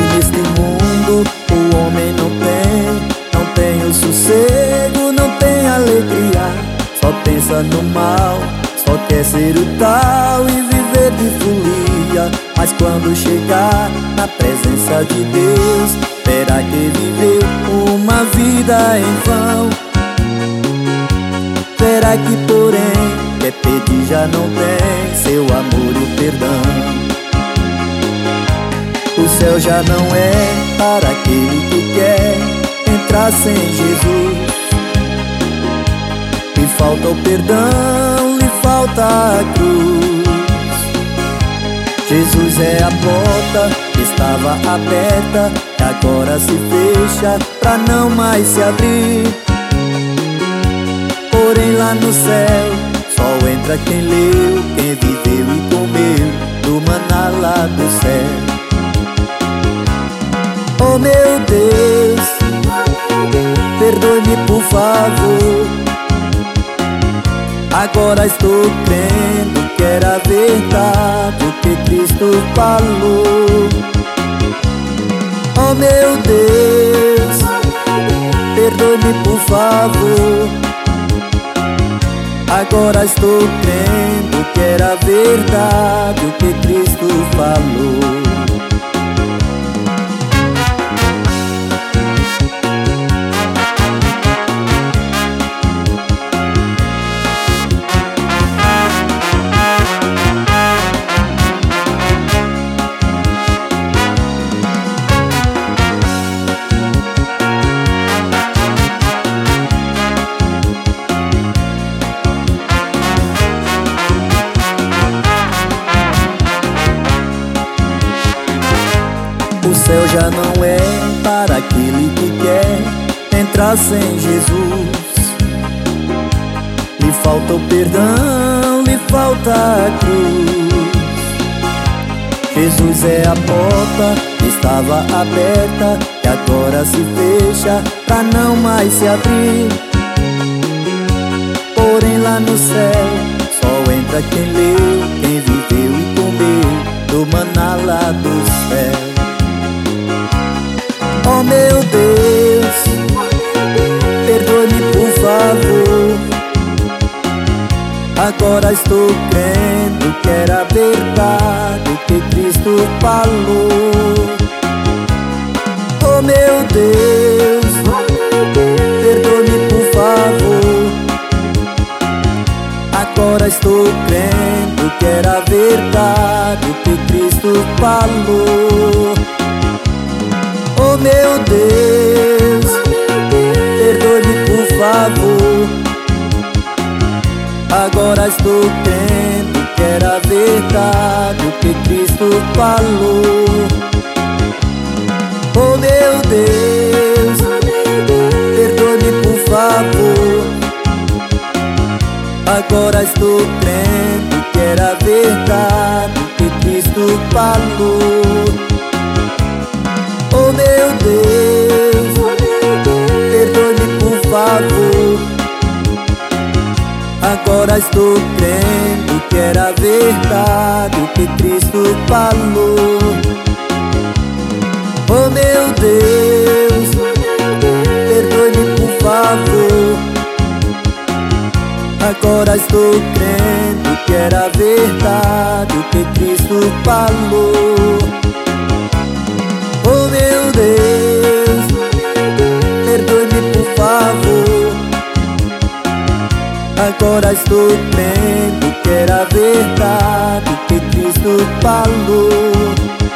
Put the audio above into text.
neste mundo o homem não tem o sossego, não tem alegria. Só pensa no mal, só quer ser o tal e viver de folia. Mas quando chegar na presença de Deus, terá que viver uma vida em vão. Verá que porém, quer pedir já não tem seu amor e o perdão. O céu já não é para aquele que quer entrar sem Jesus. Lhe falta o perdão, lhe falta a cruz. Jesus é a porta que estava aberta, que agora se fecha pra não mais se abrir. Porém lá no céu só entra quem leu, quem viveu e comeu do maná lá do céu. Oh meu Deus, perdoe-me por favor. Agora estou crendo que era verdade o que Cristo falou. Oh meu Deus, perdoe-me por favor. Agora estou crendo que era verdade o que Cristo falou. O céu já não é para aquele que quer entrar sem Jesus. Lhe falta o perdão, lhe falta a cruz. Jesus é a porta que estava aberta, que agora se fecha pra não mais se abrir. Porém lá no céu só entra quem leu, quem viveu e comeu do maná lá do céu. Oh meu Deus, perdoe-me por favor. Agora estou crendo que era verdade o que Cristo falou. Oh meu Deus, perdoe-me por favor. Agora estou crendo que era verdade o que Cristo falou. Oh meu Deus, perdoe-me por favor. Agora estou crendo que era verdade o que Cristo falou. Oh meu Deus, perdoe-me por favor. Agora estou crendo que era verdade o que Cristo falou. Oh meu Deus, perdoe-me por favor. Agora estou crendo que era verdade o que Cristo falou. Oh meu Deus, perdoe-me por favor. Agora estou crendo que era verdade o que Cristo falou. Oh meu Deus, perdoe-me por favor. Agora estou crendo que era verdade o que Cristo falou.